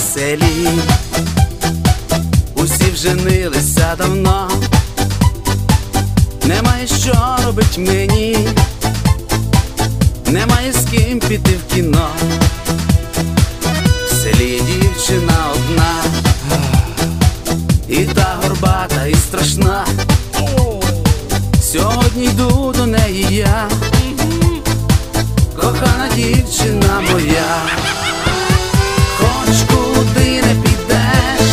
селі. Усі вженилися давно, немає що робить мені, немає з ким піти в кіно. В селі дівчина одна, і та горбата, і страшна. Сьогодні йду до неї я, кохана дівчина моя. Хоч куди не підеш,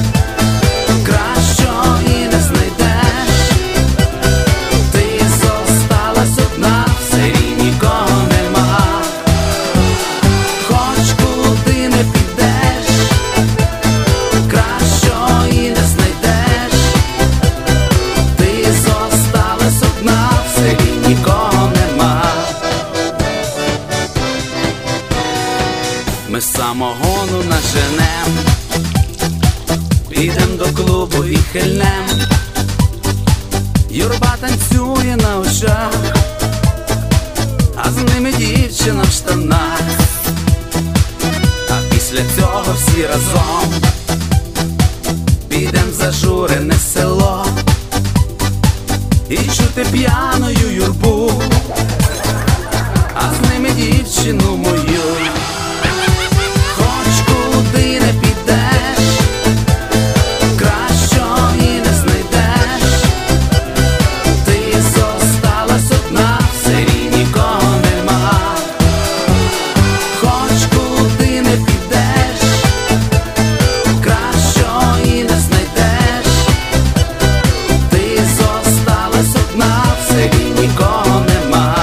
кращого і не знайдеш. Ти зосталась одна, в селі нікого нема. Хоч куди не підеш, кращого і не знайдеш. Ти зосталась одна, в селі нікого нема. Ми самогону наженем, підем до клубу і хильнем. Юрба танцює на очах, а з ними дівчина в штанах. А після цього всі разом підем в зажурене село і чути п'яною юрбу, а з ними дівчину мою. Хоч куди не підеш, кращого і не знайдеш. Ти зосталась одна, в селі нікого нема. Хоч куди не підеш, кращого і не знайдеш. Ти зосталась одна, в селі нікого нема.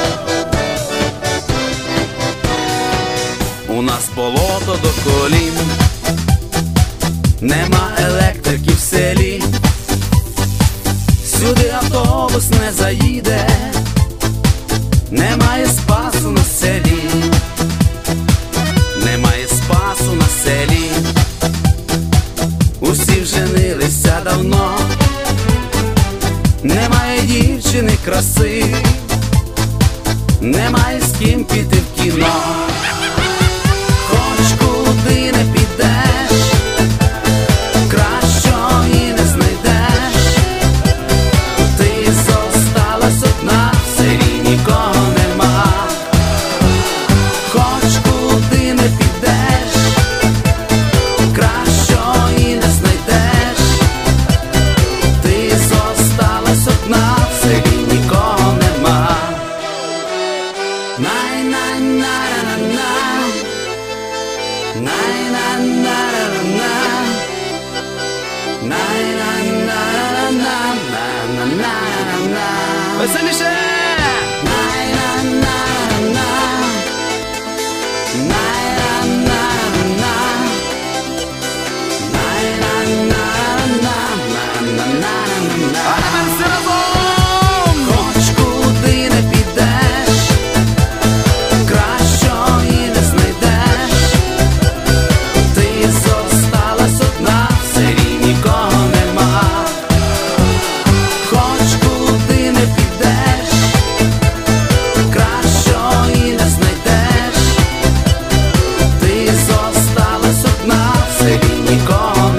У нас болото до колін, нема електрики в селі. Сюди автобус не заїде, немає спасу на селі. Немає спасу на селі. Усі вженилися давно, немає дівчини краси, немає з ким піти в кіно. Хоч куди не підеш, кращого і не знайдеш. Ти зосталась одна, в селі нікого нема. Хоч куди не підеш, кращого і не знайдеш. Ти зосталась одна, в селі нікого нема. Най-най-на-на-на, най-на-на-на-на, най-на-на-на-на-на-на-на. Веселіше! Най-на-на-на-на, най-на-на-на, най-на-на-на-на-на-на-на. А тепер всі разом! Хоч куди не підеш, кращого і не знайдеш. Ти зосталась одна, в селі нікого нема. Хоч куди не підеш, кращого і не знайдеш. Ти зосталась одна, в селі нікого